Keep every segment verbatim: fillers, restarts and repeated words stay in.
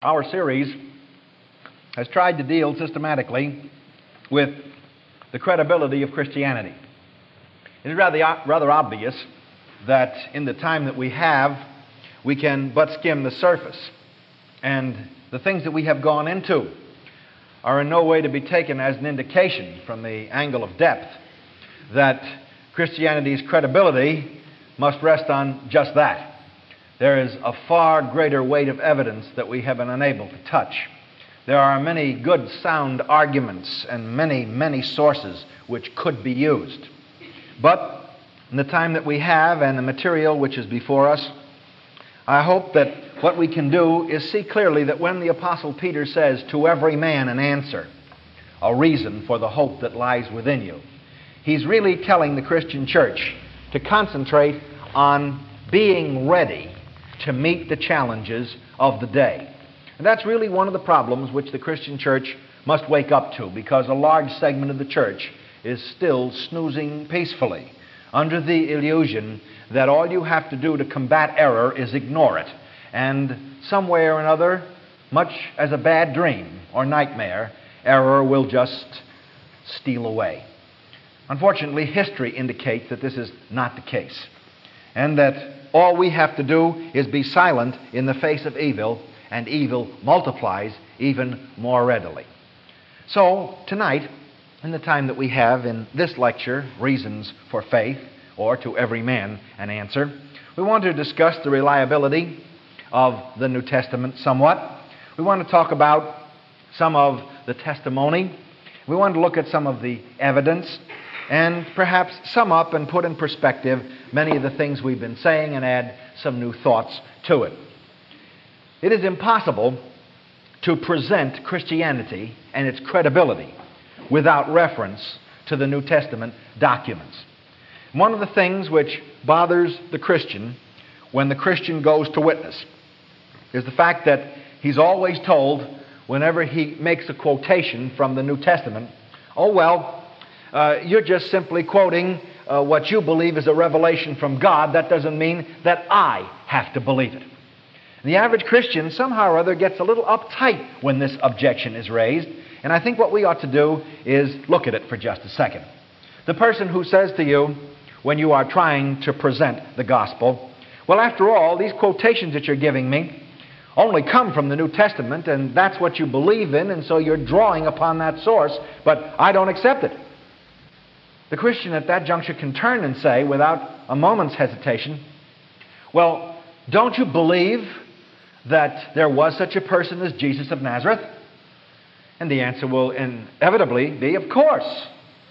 Our series has tried to deal systematically with the credibility of Christianity. It is rather, rather obvious that in the time that we have, we can but skim the surface. And the things that we have gone into are in no way to be taken as an indication from the angle of depth that Christianity's credibility must rest on just that. There is a far greater weight of evidence that we have been unable to touch. There are many good, sound arguments and many, many sources which could be used. But in the time that we have and the material which is before us, I hope that what we can do is see clearly that when the Apostle Peter says, "To every man an answer, a reason for the hope that lies within you," he's really telling the Christian church to concentrate on being ready to meet the challenges of the day. And that's really one of the problems which the Christian church must wake up to, because a large segment of the church is still snoozing peacefully under the illusion that all you have to do to combat error is ignore it. And some way or another, much as a bad dream or nightmare, error will just steal away. Unfortunately, history indicates that this is not the case, and that all we have to do is be silent in the face of evil, and evil multiplies even more readily. So, tonight, in the time that we have in this lecture, Reasons for Faith, or To Every Man an Answer, we want to discuss the reliability of the New Testament somewhat. We want to talk about some of the testimony. We want to look at some of the evidence, and perhaps sum up and put in perspective many of the things we've been saying and add some new thoughts to it. It is impossible to present Christianity and its credibility without reference to the New Testament documents. One of the things which bothers the Christian when the Christian goes to witness is the fact that he's always told, whenever he makes a quotation from the New Testament, oh well, Uh, you're just simply quoting uh, what you believe is a revelation from God. That doesn't mean that I have to believe it. The average Christian somehow or other gets a little uptight when this objection is raised, and I think what we ought to do is look at it for just a second. The person who says to you, when you are trying to present the gospel, well, after all, these quotations that you're giving me only come from the New Testament, and that's what you believe in, and so you're drawing upon that source, but I don't accept it. The Christian at that juncture can turn and say, without a moment's hesitation, well, don't you believe that there was such a person as Jesus of Nazareth? And the answer will inevitably be, of course.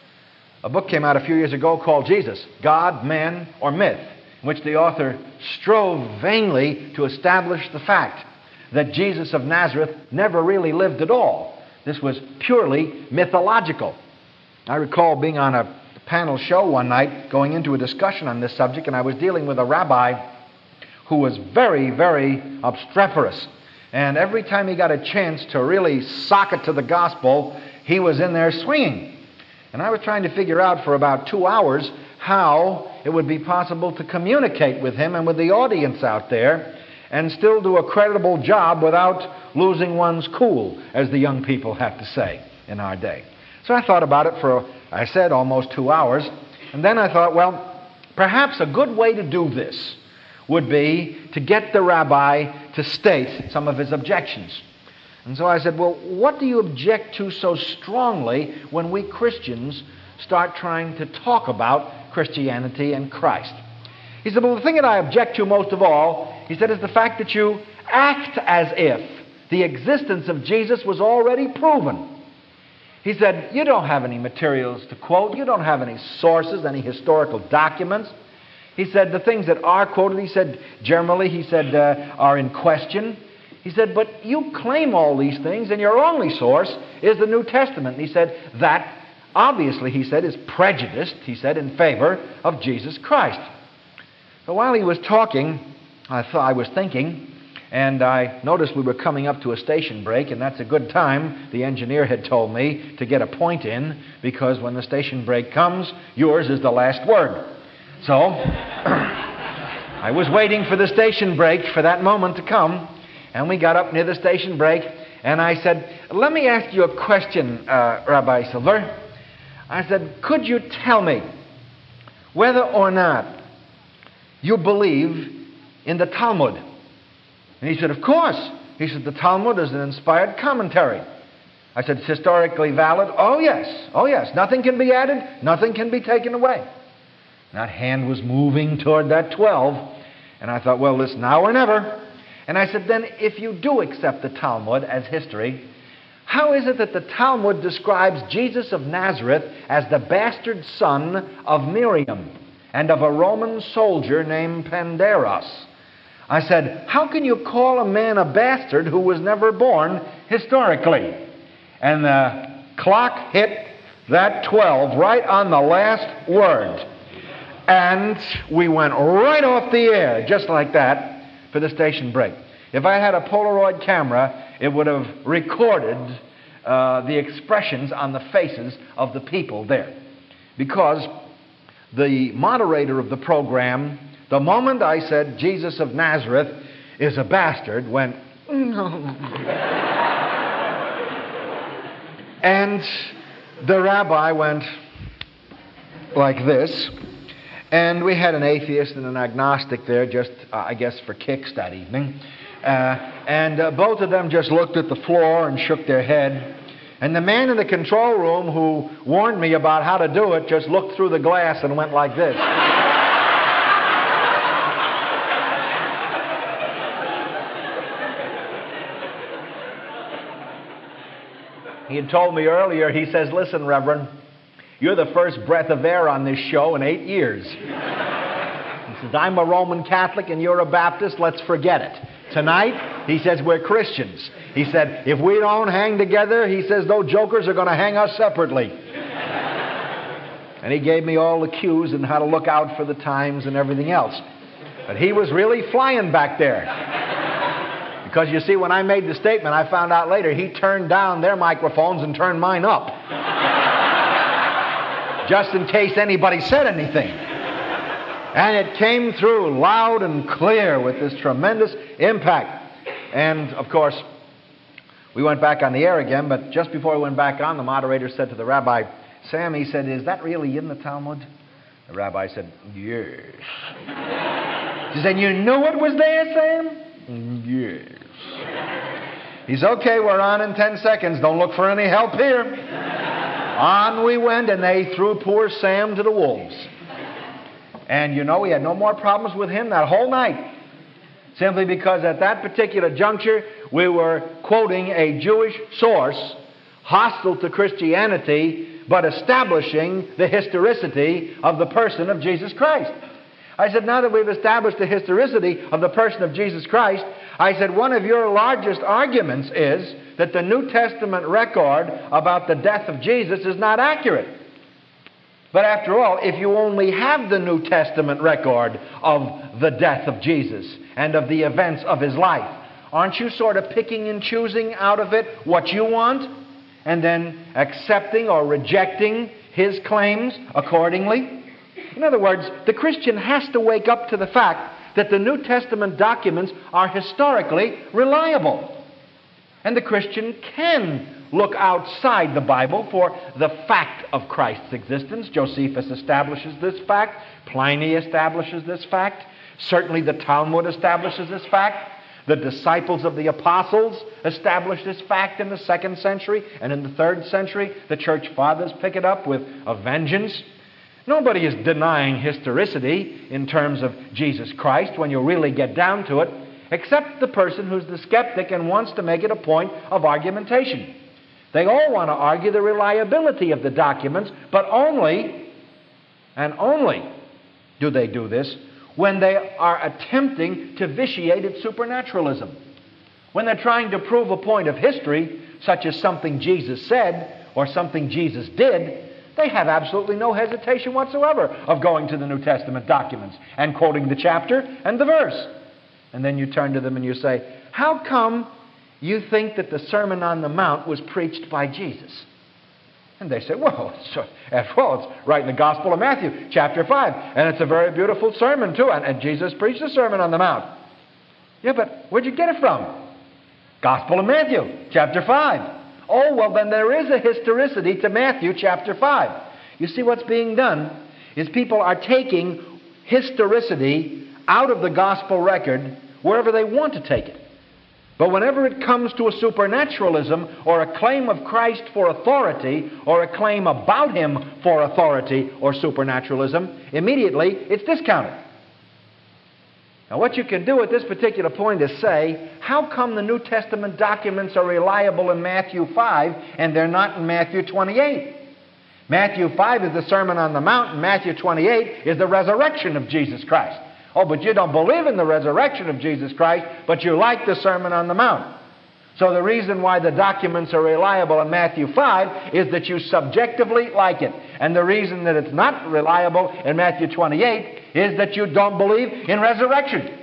A book came out a few years ago called Jesus, God, Man, or Myth, in which the author strove vainly to establish the fact that Jesus of Nazareth never really lived at all. This was purely mythological. I recall being on a panel show one night going into a discussion on this subject, and I was dealing with a rabbi who was very, very obstreperous. And every time he got a chance to really sock it to the gospel, he was in there swinging. And I was trying to figure out for about two hours how it would be possible to communicate with him and with the audience out there and still do a creditable job without losing one's cool, as the young people have to say in our day. So I thought about it for, I said, almost two hours. And then I thought, well, perhaps a good way to do this would be to get the rabbi to state some of his objections. And so I said, well, what do you object to so strongly when we Christians start trying to talk about Christianity and Christ? He said, well, the thing that I object to most of all, he said, is the fact that you act as if the existence of Jesus was already proven. He said, you don't have any materials to quote. You don't have any sources, any historical documents. He said, the things that are quoted, he said, generally, he said, uh, are in question. He said, but you claim all these things, and your only source is the New Testament. And he said, that obviously, he said, is prejudiced, he said, in favor of Jesus Christ. So while he was talking, I thought, I was thinking, and I noticed we were coming up to a station break, and that's a good time, the engineer had told me, to get a point in, because when the station break comes, yours is the last word. So, I was waiting for the station break for that moment to come, And we got up near the station break, and I said, let me ask you a question, uh, Rabbi Silver. I said, could you tell me whether or not you believe in the Talmud? And he said, of course. He said, the Talmud is an inspired commentary. I said, it's historically valid? Oh, yes. Oh, yes. Nothing can be added. Nothing can be taken away. And that hand was moving toward that twelve. And I thought, well, this now or never. And I said, then if you do accept the Talmud as history, how is it that the Talmud describes Jesus of Nazareth as the bastard son of Miriam and of a Roman soldier named Pandaros? I said, how can you call a man a bastard who was never born historically? And the clock hit that twelve right on the last word. And we went right off the air, just like that, for the station break. If I had a Polaroid camera, it would have recorded uh, the expressions on the faces of the people there. Because the moderator of the program, the moment I said Jesus of Nazareth is a bastard, went, no. And the rabbi went like this. And we had an atheist and an agnostic there, just, uh, I guess, for kicks that evening. Uh, and uh, both of them just looked at the floor and shook their head. And the man in the control room who warned me about how to do it just looked through the glass and went like this. He had told me earlier, he says, listen, Reverend, you're the first breath of air on this show in eight years. He says, I'm a Roman Catholic and you're a Baptist. Let's forget it. Tonight, he says, we're Christians. He said, if we don't hang together, he says, those jokers are going to hang us separately. And he gave me all the cues and how to look out for the times and everything else. But he was really flying back there. Because you see, when I made the statement, I found out later he turned down their microphones and turned mine up. Just in case anybody said anything. And it came through loud and clear with this tremendous impact. And, of course, we went back on the air again, but just before we went back on, the moderator said to the rabbi, Sam, he said, is that really in the Talmud? The rabbi said, yes. He said, you knew it was there, Sam? Yes. He said, okay, we're on in ten seconds. Don't look for any help here. On we went, and they threw poor Sam to the wolves. And you know, we had no more problems with him that whole night. Simply because at that particular juncture, we were quoting a Jewish source, hostile to Christianity, but establishing the historicity of the person of Jesus Christ. I said, now that we've established the historicity of the person of Jesus Christ, I said, one of your largest arguments is that the New Testament record about the death of Jesus is not accurate. But after all, if you only have the New Testament record of the death of Jesus and of the events of his life, aren't you sort of picking and choosing out of it what you want and then accepting or rejecting his claims accordingly? In other words, the Christian has to wake up to the fact that the New Testament documents are historically reliable. And the Christian can look outside the Bible for the fact of Christ's existence. Josephus establishes this fact. Pliny establishes this fact. Certainly the Talmud establishes this fact. The disciples of the apostles established this fact in the second century. And in the third century, the church fathers pick it up with a vengeance. Nobody is denying historicity in terms of Jesus Christ when you really get down to it, except the person who's the skeptic and wants to make it a point of argumentation. They all want to argue the reliability of the documents, but only, and only do they do this when they are attempting to vitiate its supernaturalism. When they're trying to prove a point of history, such as something Jesus said or something Jesus did, they have absolutely no hesitation whatsoever of going to the New Testament documents and quoting the chapter and the verse. And then you turn to them and you say, how come you think that the Sermon on the Mount was preached by Jesus? And they say, well, it's, after all, it's right in the Gospel of Matthew, chapter five. And it's a very beautiful sermon, too. And, and Jesus preached the Sermon on the Mount. Yeah, but where'd you get it from? Gospel of Matthew, chapter five. Oh, well, then there is a historicity to Matthew chapter five. You see, what's being done is people are taking historicity out of the gospel record wherever they want to take it. But whenever it comes to a supernaturalism or a claim of Christ for authority or a claim about Him for authority or supernaturalism, immediately it's discounted. Now, what you can do at this particular point is say, how come the New Testament documents are reliable in Matthew five and they're not in Matthew twenty-eight? Matthew five is the Sermon on the Mount, and Matthew twenty-eight is the resurrection of Jesus Christ. Oh, but you don't believe in the resurrection of Jesus Christ, but you like the Sermon on the Mount. So the reason why the documents are reliable in Matthew five is that you subjectively like it. And the reason that it's not reliable in Matthew twenty-eight is that you don't believe in resurrection.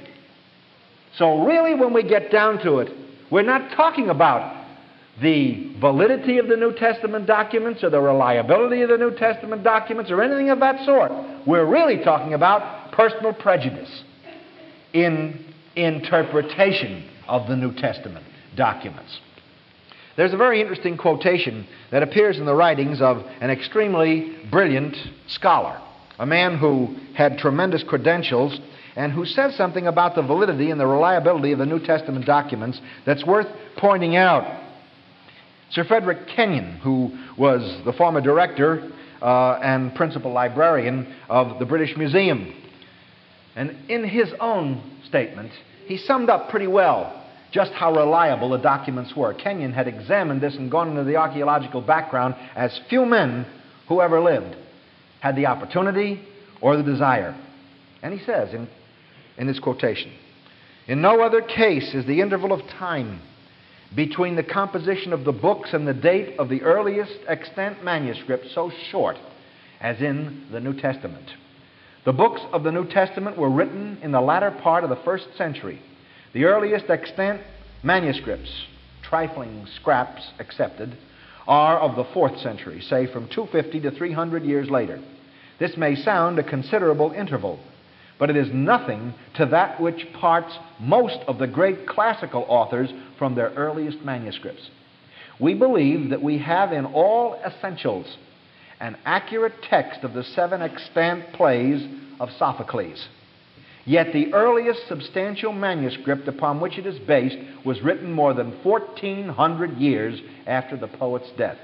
So really, when we get down to it, we're not talking about the validity of the New Testament documents or the reliability of the New Testament documents or anything of that sort. We're really talking about personal prejudice in interpretation of the New Testament documents. There's a very interesting quotation that appears in the writings of an extremely brilliant scholar, a man who had tremendous credentials and who says something about the validity and the reliability of the New Testament documents that's worth pointing out. Sir Frederick Kenyon, who was the former director uh, and principal librarian of the British Museum. And in his own statement, he summed up pretty well just how reliable the documents were. Kenyon had examined this and gone into the archaeological background as few men who ever lived had the opportunity or the desire. And he says in, in this quotation, "In no other case is the interval of time between the composition of the books and the date of the earliest extant manuscript so short as in the New Testament. The books of the New Testament were written in the latter part of the first century. The earliest extant manuscripts, trifling scraps excepted, are of the fourth century, say from two fifty to three hundred years later. This may sound a considerable interval, but it is nothing to that which parts most of the great classical authors from their earliest manuscripts. We believe that we have in all essentials an accurate text of the seven extant plays of Sophocles. Yet the earliest substantial manuscript upon which it is based was written more than fourteen hundred years after the poet's death.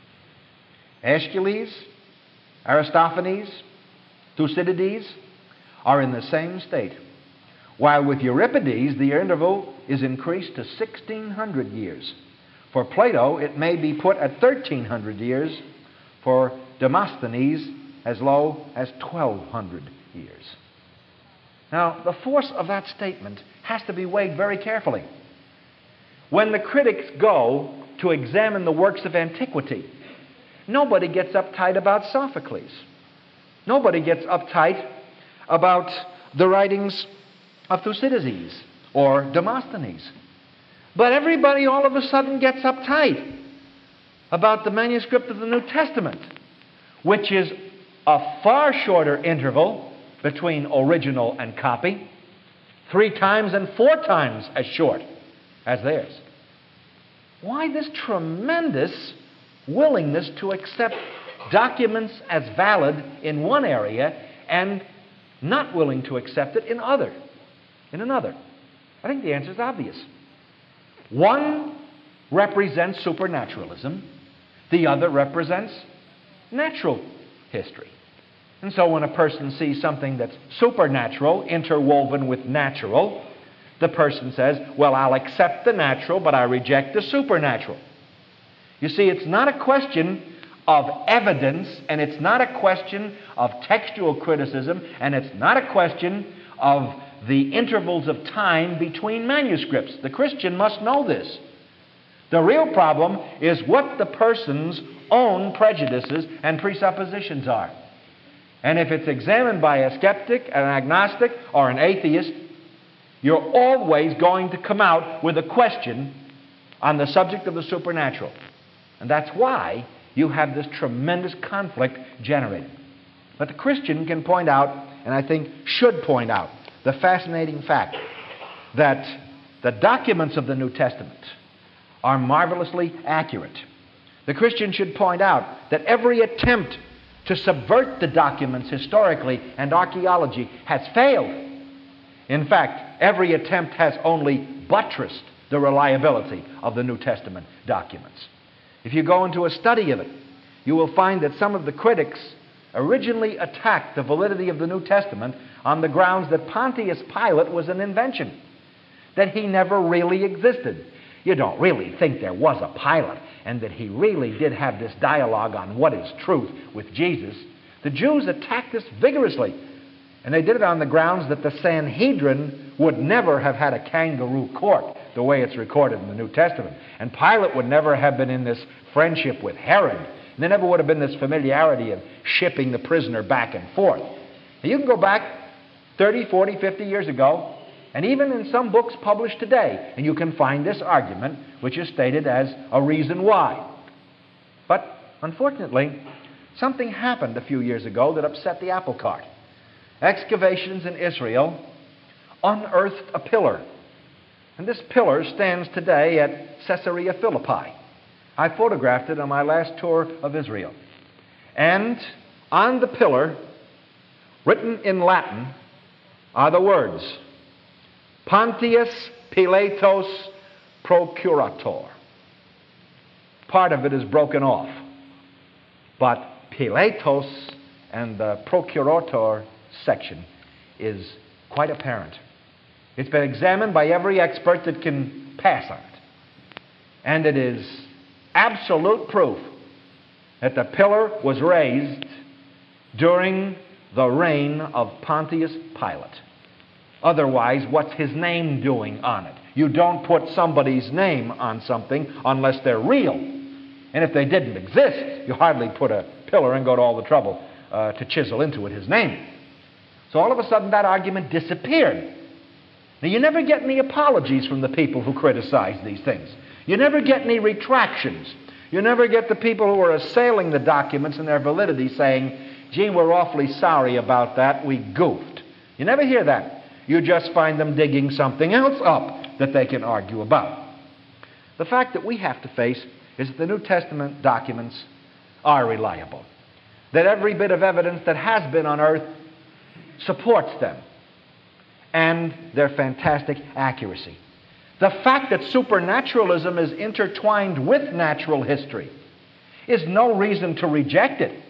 Aeschylus, Aristophanes, Thucydides are in the same state, while with Euripides the interval is increased to sixteen hundred years. For Plato it may be put at thirteen hundred years, for Demosthenes as low as twelve hundred years." Now, the force of that statement has to be weighed very carefully. When the critics go to examine the works of antiquity, nobody gets uptight about Sophocles. Nobody gets uptight about the writings of Thucydides or Demosthenes. But everybody all of a sudden gets uptight about the manuscript of the New Testament, which is a far shorter interval between original and copy, three times and four times as short as theirs. Why this tremendous willingness to accept documents as valid in one area and not willing to accept it in other, in another? I think the answer is obvious. One represents supernaturalism, the other represents natural history. And so when a person sees something that's supernatural interwoven with natural, the person says, well, I'll accept the natural, but I reject the supernatural. You see, it's not a question of evidence, and it's not a question of textual criticism, and it's not a question of the intervals of time between manuscripts. The Christian must know this. The real problem is what the person's own prejudices and presuppositions are. And if it's examined by a skeptic, an agnostic, or an atheist, you're always going to come out with a question on the subject of the supernatural. And that's why you have this tremendous conflict generated. But the Christian can point out, and I think should point out, the fascinating fact that the documents of the New Testament are marvelously accurate. The Christian should point out that every attempt to subvert the documents historically and archaeology has failed. In fact, every attempt has only buttressed the reliability of the New Testament documents. If you go into a study of it, you will find that some of the critics originally attacked the validity of the New Testament on the grounds that Pontius Pilate was an invention, that he never really existed. You don't really think there was a Pilate and that he really did have this dialogue on what is truth with Jesus. The Jews attacked this vigorously, and they did it on the grounds that the Sanhedrin would never have had a kangaroo court the way it's recorded in the New Testament. And Pilate would never have been in this friendship with Herod. And there never would have been this familiarity of shipping the prisoner back and forth. Now, you can go back thirty, forty, fifty years ago, and even in some books published today, and you can find this argument, which is stated as a reason why. But, unfortunately, something happened a few years ago that upset the apple cart. Excavations in Israel unearthed a pillar. And this pillar stands today at Caesarea Philippi. I photographed it on my last tour of Israel. And on the pillar, written in Latin, are the words, Pontius Pilatus Procurator. Part of it is broken off. But Pilatus and the Procurator section is quite apparent. It's been examined by every expert that can pass on it. And it is absolute proof that the pillar was raised during the reign of Pontius Pilate. Otherwise, what's his name doing on it? You don't put somebody's name on something unless they're real. And if they didn't exist, you hardly put a pillar and go to all the trouble uh, to chisel into it his name. So all of a sudden that argument disappeared. Now, you never get any apologies from the people who criticize these things. You never get any retractions. You never get the people who are assailing the documents and their validity saying, gee, we're awfully sorry about that, we goofed. You never hear that. You just find them digging something else up that they can argue about. The fact that we have to face is that the New Testament documents are reliable. That every bit of evidence that has been unearthed supports them and their fantastic accuracy. The fact that supernaturalism is intertwined with natural history is no reason to reject it.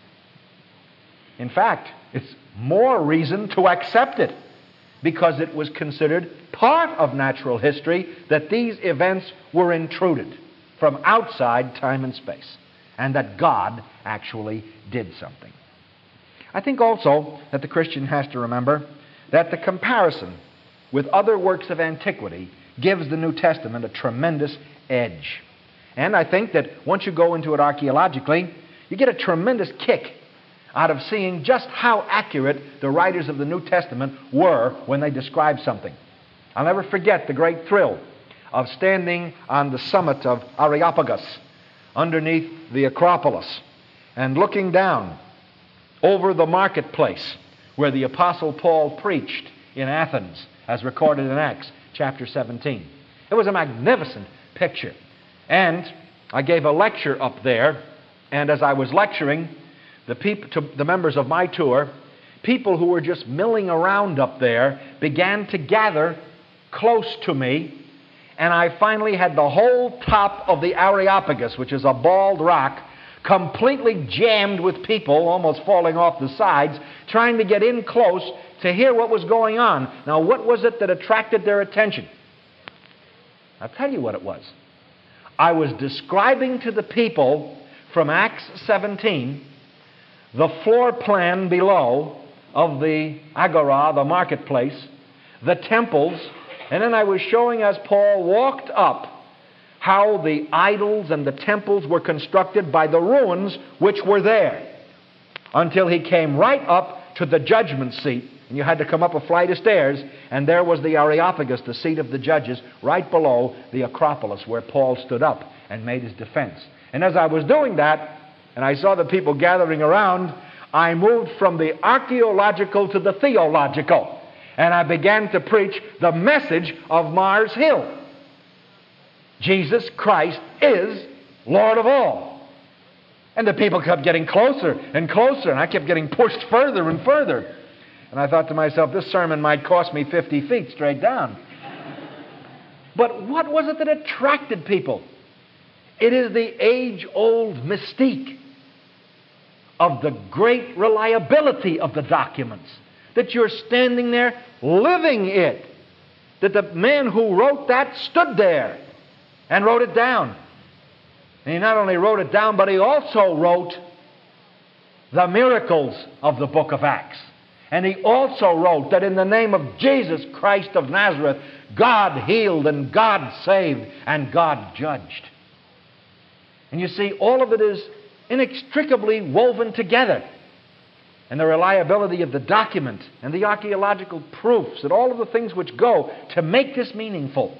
In fact, it's more reason to accept it, because it was considered part of natural history that these events were intruded from outside time and space, and that God actually did something. I think also that the Christian has to remember that the comparison with other works of antiquity gives the New Testament a tremendous edge. And I think that once you go into it archaeologically, you get a tremendous kick out of seeing just how accurate the writers of the New Testament were when they described something. I'll never forget the great thrill of standing on the summit of Areopagus underneath the Acropolis and looking down over the marketplace where the Apostle Paul preached in Athens, as recorded in Acts chapter seventeen. It was a magnificent picture. And I gave a lecture up there, and as I was lecturing, the, peop- to the members of my tour, people who were just milling around up there began to gather close to me, and I finally had the whole top of the Areopagus, which is a bald rock, completely jammed with people, almost falling off the sides, trying to get in close to hear what was going on. Now, what was it that attracted their attention? I'll tell you what it was. I was describing to the people from Acts seventeen the floor plan below of the agora, the marketplace, the temples, and then I was showing as Paul walked up how the idols and the temples were constructed by the ruins which were there, until he came right up to the judgment seat, and you had to come up a flight of stairs, and there was the Areopagus, the seat of the judges, right below the Acropolis where Paul stood up and made his defense. And as I was doing that, and I saw the people gathering around, I moved from the archaeological to the theological. And I began to preach the message of Mars Hill. Jesus Christ is Lord of all. And the people kept getting closer and closer, and I kept getting pushed further and further. And I thought to myself, this sermon might cost me fifty feet straight down. But what was it that attracted people? It is the age-old mystique of the great reliability of the documents. That you're standing there living it. That the man who wrote that stood there and wrote it down. And he not only wrote it down, but he also wrote the miracles of the book of Acts. And he also wrote that in the name of Jesus Christ of Nazareth, God healed and God saved and God judged. And you see, all of it is inextricably woven together. And the reliability of the document and the archaeological proofs and all of the things which go to make this meaningful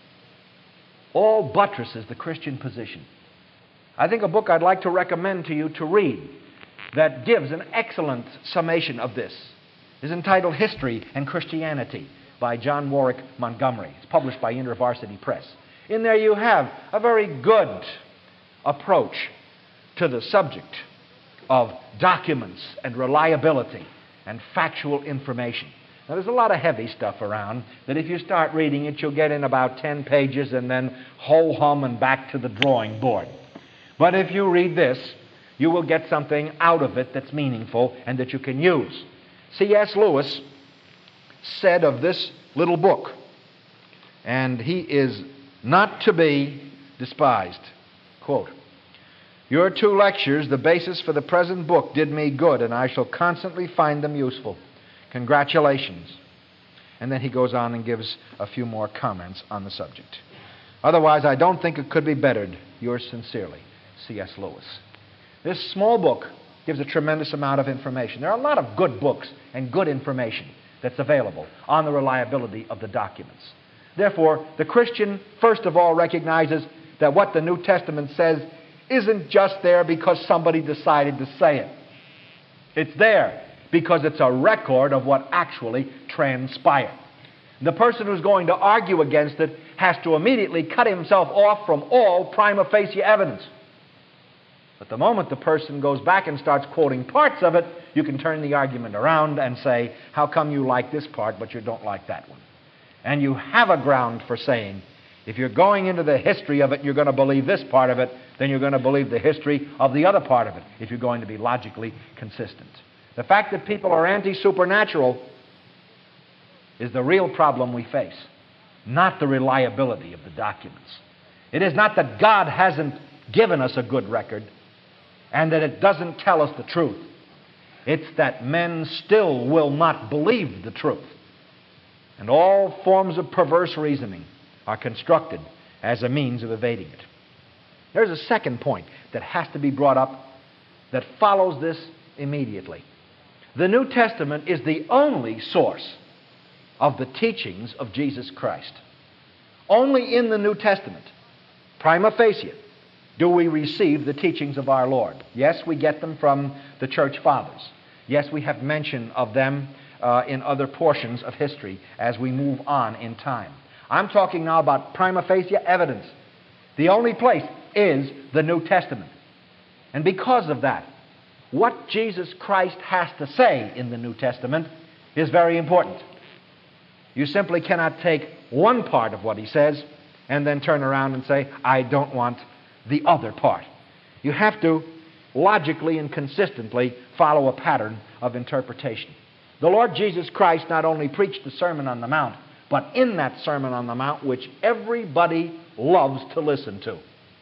all buttresses the Christian position. I think a book I'd like to recommend to you to read that gives an excellent summation of this is entitled History and Christianity by John Warwick Montgomery. It's published by InterVarsity Press. In there you have a very good approach to the subject of documents and reliability and factual information. Now, there's a lot of heavy stuff around that if you start reading it, you'll get in about ten pages and then ho-hum and back to the drawing board. But if you read this, you will get something out of it that's meaningful and that you can use. C S Lewis said of this little book, and he is not to be despised, quote, "Your two lectures, the basis for the present book, did me good, and I shall constantly find them useful. Congratulations." And then he goes on and gives a few more comments on the subject. "Otherwise, I don't think it could be bettered. Yours sincerely, C S Lewis." This small book gives a tremendous amount of information. There are a lot of good books and good information that's available on the reliability of the documents. Therefore, the Christian, first of all, recognizes that what the New Testament says isn't just there because somebody decided to say it. It's there because it's a record of what actually transpired. The person who's going to argue against it has to immediately cut himself off from all prima facie evidence. But the moment the person goes back and starts quoting parts of it, you can turn the argument around and say, how come you like this part but you don't like that one? And you have a ground for saying, if you're going into the history of it, you're going to believe this part of it, then you're going to believe the history of the other part of it, if you're going to be logically consistent. The fact that people are anti-supernatural is the real problem we face, not the reliability of the documents. It is not that God hasn't given us a good record and that it doesn't tell us the truth. It's that men still will not believe the truth. And all forms of perverse reasoning are constructed as a means of evading it. There's a second point that has to be brought up that follows this immediately. The New Testament is the only source of the teachings of Jesus Christ. Only in the New Testament, prima facie, do we receive the teachings of our Lord. Yes, we get them from the Church Fathers. Yes, we have mention of them uh, in other portions of history as we move on in time. I'm talking now about prima facie evidence. The only place is the New Testament. And because of that, what Jesus Christ has to say in the New Testament is very important. You simply cannot take one part of what he says and then turn around and say, I don't want the other part. You have to logically and consistently follow a pattern of interpretation. The Lord Jesus Christ not only preached the Sermon on the Mount, but in that Sermon on the Mount, which everybody loves to listen to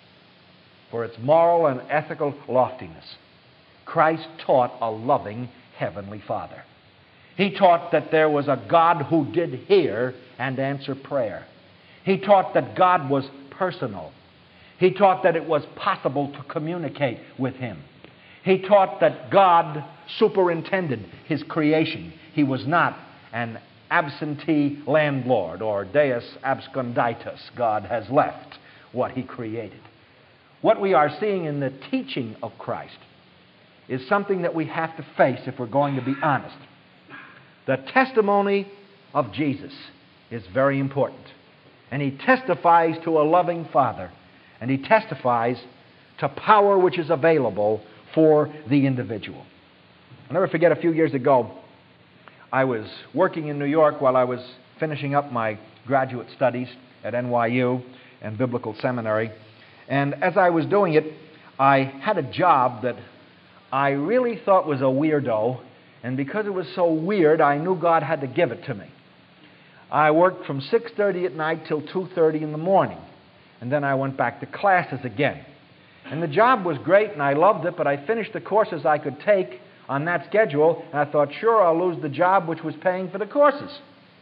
for its moral and ethical loftiness, Christ taught a loving Heavenly Father. He taught that there was a God who did hear and answer prayer. He taught that God was personal. He taught that it was possible to communicate with Him. He taught that God superintended His creation. He was not an absentee landlord or deus absconditus. God has left what He created. What we are seeing in the teaching of Christ is something that we have to face if we're going to be honest. The testimony of Jesus is very important. And he testifies to a loving Father. And he testifies to power which is available for the individual. I'll never forget, a few years ago, I was working in New York while I was finishing up my graduate studies at N Y U and Biblical Seminary. And as I was doing it, I had a job that I really thought was a weirdo. And because it was so weird, I knew God had to give it to me. I worked from six thirty at night till two thirty in the morning. And then I went back to classes again. And the job was great, and I loved it, but I finished the courses I could take on that schedule, and I thought, sure, I'll lose the job which was paying for the courses.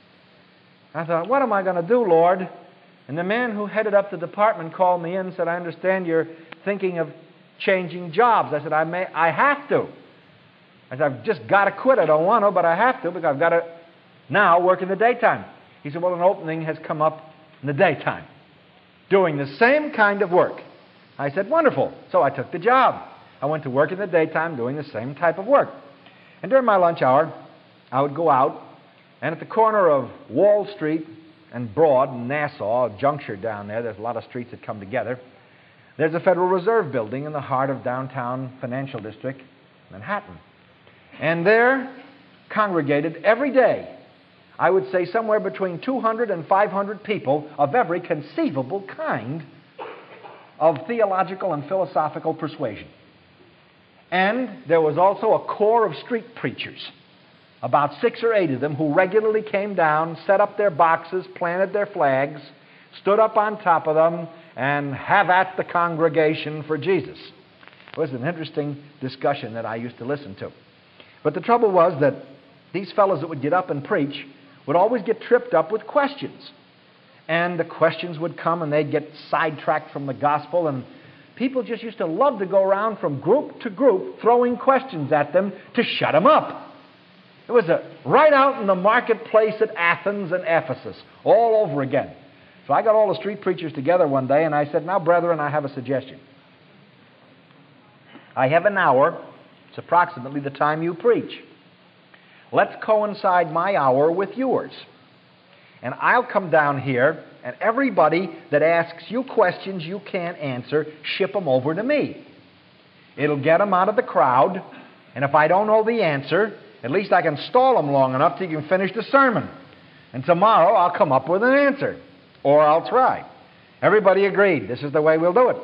I thought, what am I going to do, Lord? And the man who headed up the department called me in and said, I understand you're thinking of changing jobs. I said, I may, I have to. I said, I've just got to quit. I don't want to, but I have to because I've got to now work in the daytime. He said, well, an opening has come up in the daytime, doing the same kind of work. I said, wonderful. So I took the job. I went to work in the daytime doing the same type of work. And during my lunch hour, I would go out, and at the corner of Wall Street and Broad in Nassau, a juncture down there, there's a lot of streets that come together, there's a Federal Reserve building in the heart of downtown financial district, Manhattan. And there congregated every day, I would say somewhere between two hundred and five hundred people of every conceivable kind of theological and philosophical persuasion. And there was also a corps of street preachers, about six or eight of them, who regularly came down, set up their boxes, planted their flags, stood up on top of them, and have at the congregation for Jesus. It was an interesting discussion that I used to listen to. But the trouble was that these fellows that would get up and preach would always get tripped up with questions. And the questions would come and they'd get sidetracked from the gospel, and people just used to love to go around from group to group throwing questions at them to shut them up. It was a, right out in the marketplace at Athens and Ephesus, all over again. So I got all the street preachers together one day and I said, now, brethren, I have a suggestion. I have an hour. It's approximately the time you preach. Let's coincide my hour with yours. And I'll come down here, and everybody that asks you questions you can't answer, ship them over to me. It'll get them out of the crowd, and if I don't know the answer, at least I can stall them long enough till you can finish the sermon. And tomorrow I'll come up with an answer, or I'll try. Everybody agreed. This is the way we'll do it.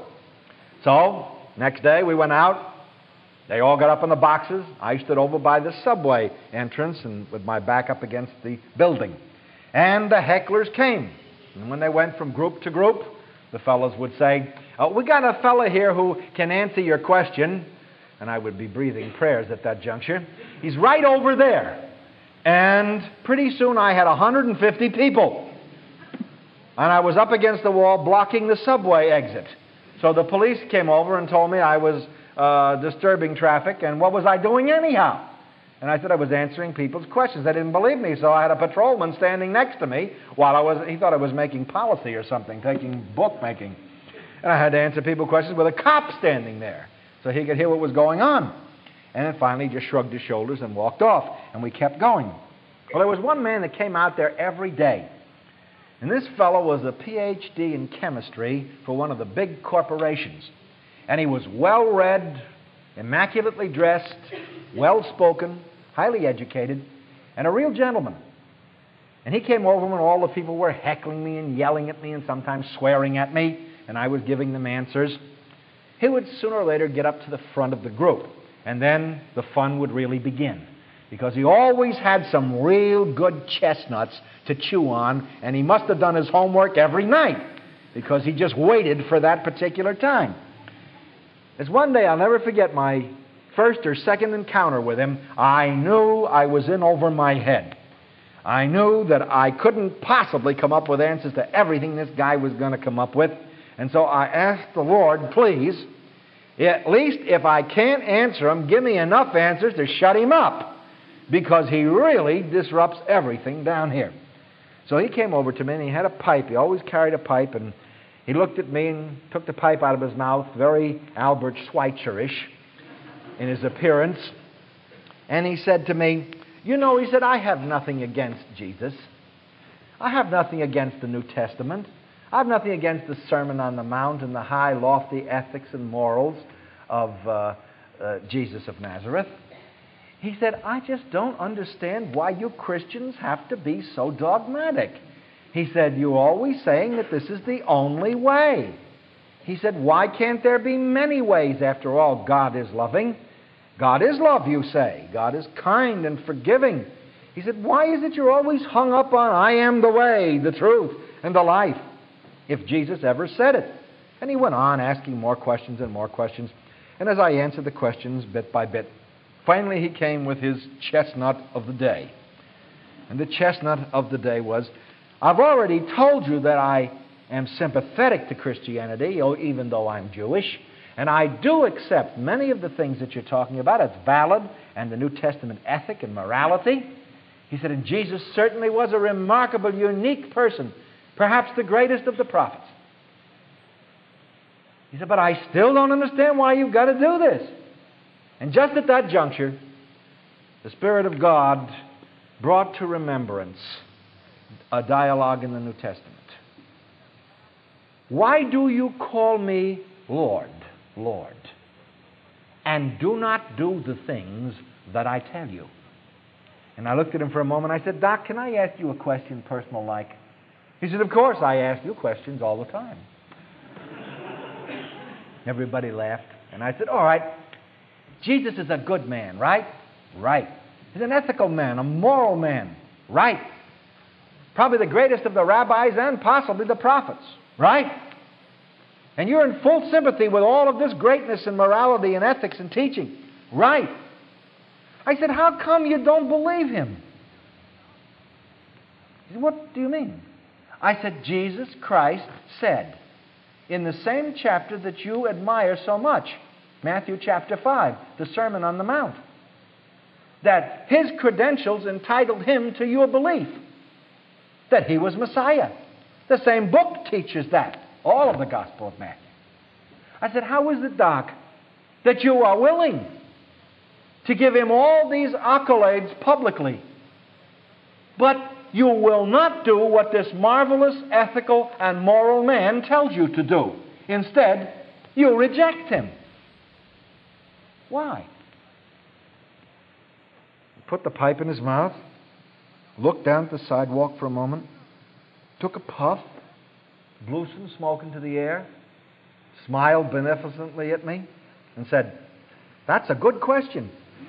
So, next day we went out. They all got up in the boxes. I stood over by the subway entrance and with my back up against the building. And the hecklers came. And when they went from group to group, the fellows would say, oh, we got a fellow here who can answer your question. And I would be breathing prayers at that juncture. He's right over there. And pretty soon I had one hundred fifty people. And I was up against the wall blocking the subway exit. So the police came over and told me I was uh, disturbing traffic. And what was I doing anyhow? And I said I was answering people's questions. They didn't believe me, so I had a patrolman standing next to me while I was, he thought I was making policy or something, taking bookmaking. And I had to answer people's questions with a cop standing there so he could hear what was going on. And then finally he just shrugged his shoulders and walked off, and we kept going. Well, there was one man that came out there every day. And this fellow was a P H D in chemistry for one of the big corporations. And he was well-read, immaculately dressed, well-spoken, highly educated, and a real gentleman. And he came over when all the people were heckling me and yelling at me and sometimes swearing at me, and I was giving them answers. He would sooner or later get up to the front of the group, and then the fun would really begin, because he always had some real good chestnuts to chew on, and he must have done his homework every night, because he just waited for that particular time. As one day, I'll never forget my first or second encounter with him, I knew I was in over my head. I knew that I couldn't possibly come up with answers to everything this guy was going to come up with. And so I asked the Lord, please, at least if I can't answer him, give me enough answers to shut him up, because he really disrupts everything down here. So he came over to me, and he had a pipe. He always carried a pipe, and he looked at me and took the pipe out of his mouth, very Albert Schweitzer-ish in his appearance. And he said to me, you know, he said, I have nothing against Jesus. I have nothing against the New Testament. I have nothing against the Sermon on the Mount and the high, lofty ethics and morals of uh, uh, Jesus of Nazareth. He said, I just don't understand why you Christians have to be so dogmatic. He said, you're always saying that this is the only way. He said, why can't there be many ways? After all, God is loving. God is love, you say. God is kind and forgiving. He said, why is it you're always hung up on, I am the way, the truth, and the life, if Jesus ever said it? And he went on asking more questions and more questions. And as I answered the questions bit by bit, finally he came with his chestnut of the day. And the chestnut of the day was, I've already told you that I am sympathetic to Christianity, even though I'm Jewish, and I do accept many of the things that you're talking about. It's valid, and the New Testament ethic and morality. He said, and Jesus certainly was a remarkable, unique person, perhaps the greatest of the prophets. He said, but I still don't understand why you've got to do this. And just at that juncture, the Spirit of God brought to remembrance a dialogue in the New Testament. Why do you call me Lord, Lord, and do not do the things that I tell you? And I looked at him for a moment. I said, Doc, can I ask you a question personal like? He said, of course, I ask you questions all the time. Everybody laughed. And I said, all right, Jesus is a good man, right? Right. He's an ethical man, a moral man, right? Probably the greatest of the rabbis and possibly the prophets, right? And you're in full sympathy with all of this greatness and morality and ethics and teaching, right? I said, how come you don't believe him? He said, what do you mean? I said, Jesus Christ said in the same chapter that you admire so much, Matthew chapter five, the Sermon on the Mount, that his credentials entitled him to your belief, that he was Messiah. The same book teaches that, all of the Gospel of Matthew. I said, how is it, Doc, that you are willing to give him all these accolades publicly, but you will not do what this marvelous ethical and moral man tells you to do? Instead, you reject him. Why? He put the pipe in his mouth, looked down at the sidewalk for a moment, took a puff, blew some smoke into the air, smiled beneficently at me, and said, that's a good question.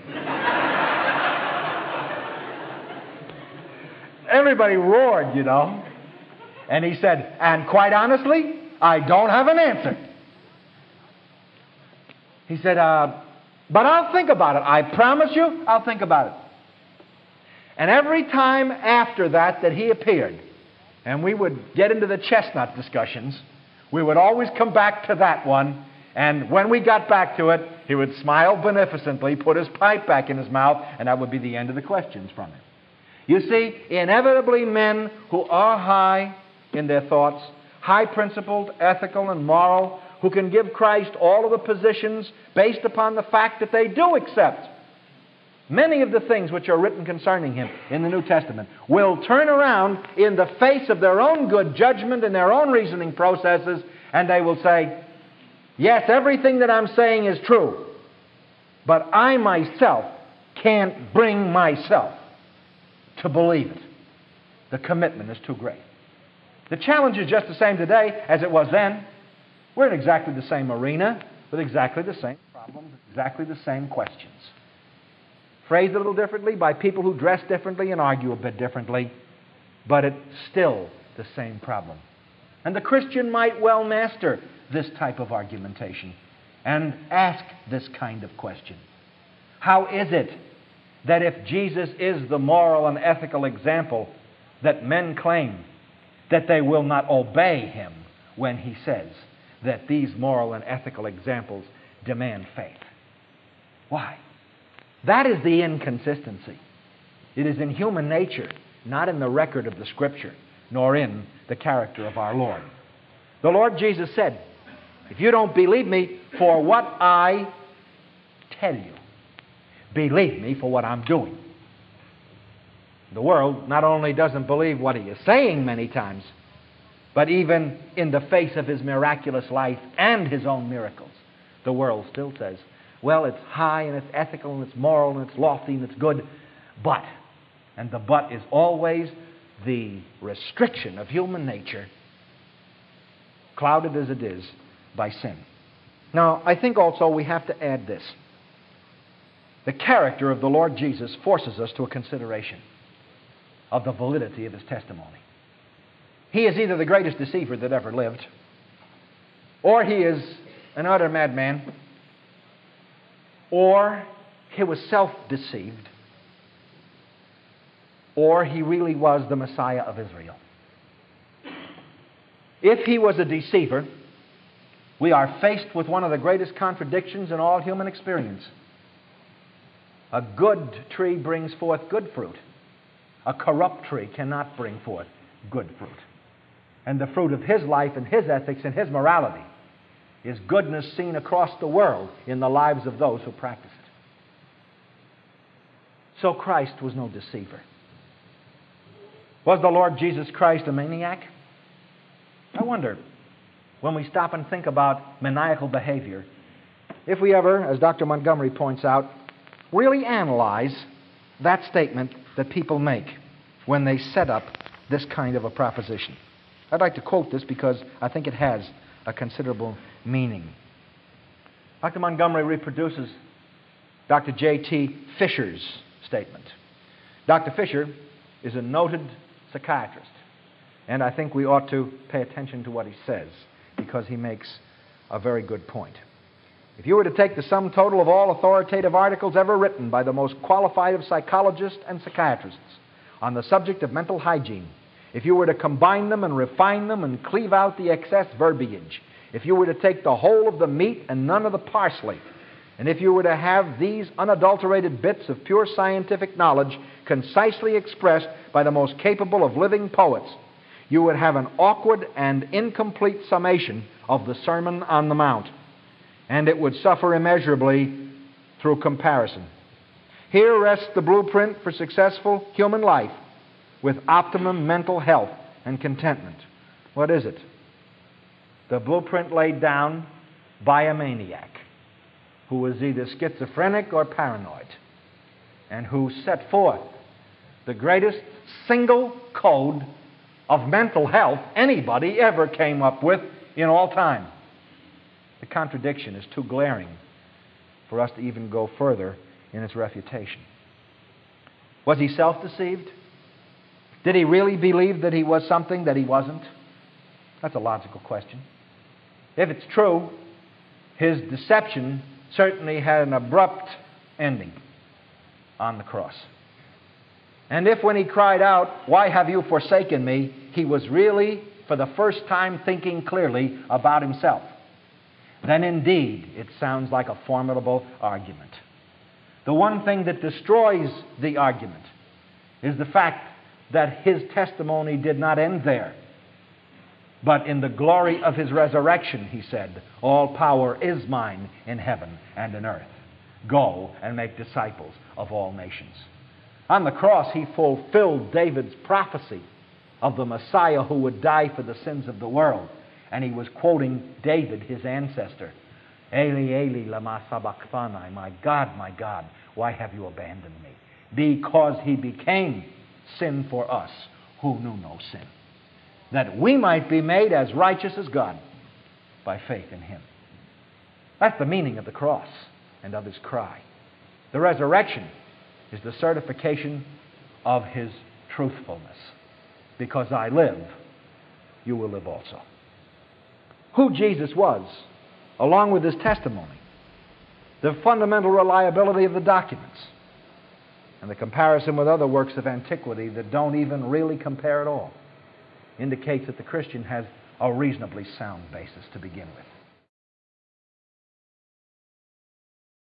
Everybody roared, you know. And he said, and quite honestly, I don't have an answer. He said, uh, but I'll think about it. I promise you, I'll think about it. And every time after that that he appeared, and we would get into the chestnut discussions, we would always come back to that one, and when we got back to it, he would smile beneficently, put his pipe back in his mouth, and that would be the end of the questions from him. You see, inevitably men who are high in their thoughts, high-principled, ethical, and moral, who can give Christ all of the positions based upon the fact that they do accept many of the things which are written concerning him in the New Testament, will turn around in the face of their own good judgment and their own reasoning processes, and they will say, yes, everything that I'm saying is true, but I myself can't bring myself to believe it. The commitment is too great. The challenge is just the same today as it was then. We're in exactly the same arena with exactly the same problems, exactly the same questions. Phrased a little differently by people who dress differently and argue a bit differently, but it's still the same problem. And the Christian might well master this type of argumentation and ask this kind of question. How is it that if Jesus is the moral and ethical example that men claim, that they will not obey him when he says that these moral and ethical examples demand faith? Why? That is the inconsistency. It is in human nature, not in the record of the Scripture, nor in the character of our Lord. The Lord Jesus said, if you don't believe me for what I tell you, believe me for what I'm doing. The world not only doesn't believe what he is saying many times, but even in the face of his miraculous life and his own miracles, the world still says, well, it's high and it's ethical and it's moral and it's lofty and it's good, but, and the but is always the restriction of human nature, clouded as it is by sin. Now, I think also we have to add this. The character of the Lord Jesus forces us to a consideration of the validity of his testimony. He is either the greatest deceiver that ever lived, or he is an utter madman, or he was self-deceived, or he really was the Messiah of Israel. If he was a deceiver, we are faced with one of the greatest contradictions in all human experience. A good tree brings forth good fruit. A corrupt tree cannot bring forth good fruit. And the fruit of his life and his ethics and his morality is goodness seen across the world in the lives of those who practice it. So Christ was no deceiver. Was the Lord Jesus Christ a maniac? I wonder, when we stop and think about maniacal behavior, if we ever, as Doctor Montgomery points out, really analyze that statement that people make when they set up this kind of a proposition. I'd like to quote this because I think it has a considerable meaning. Doctor Montgomery reproduces Doctor J T Fisher's statement. Doctor Fisher is a noted psychiatrist, and I think we ought to pay attention to what he says because he makes a very good point. If you were to take the sum total of all authoritative articles ever written by the most qualified of psychologists and psychiatrists on the subject of mental hygiene, if you were to combine them and refine them and cleave out the excess verbiage, if you were to take the whole of the meat and none of the parsley, and if you were to have these unadulterated bits of pure scientific knowledge concisely expressed by the most capable of living poets, you would have an awkward and incomplete summation of the Sermon on the Mount, and it would suffer immeasurably through comparison. Here rests the blueprint for successful human life with optimum mental health and contentment. What is it? The blueprint laid down by a maniac who was either schizophrenic or paranoid, and who set forth the greatest single code of mental health anybody ever came up with in all time. The contradiction is too glaring for us to even go further in its refutation. Was he self-deceived? Did he really believe that he was something that he wasn't? That's a logical question. If it's true, his deception certainly had an abrupt ending on the cross. And if when he cried out, "Why have you forsaken me?" he was really, for the first time, thinking clearly about himself, then indeed it sounds like a formidable argument. The one thing that destroys the argument is the fact that his testimony did not end there. But in the glory of his resurrection, he said, "All power is mine in heaven and in earth. Go and make disciples of all nations." On the cross, he fulfilled David's prophecy of the Messiah who would die for the sins of the world. And he was quoting David, his ancestor. "Eli, Eli, lama sabachthani," my God, my God, why have you abandoned me? Because he became sin for us who knew no sin, that we might be made as righteous as God by faith in him. That's the meaning of the cross and of his cry. The resurrection is the certification of his truthfulness. Because I live, you will live also. Who Jesus was, along with his testimony, the fundamental reliability of the documents, and the comparison with other works of antiquity that don't even really compare at all, indicates that the Christian has a reasonably sound basis to begin with.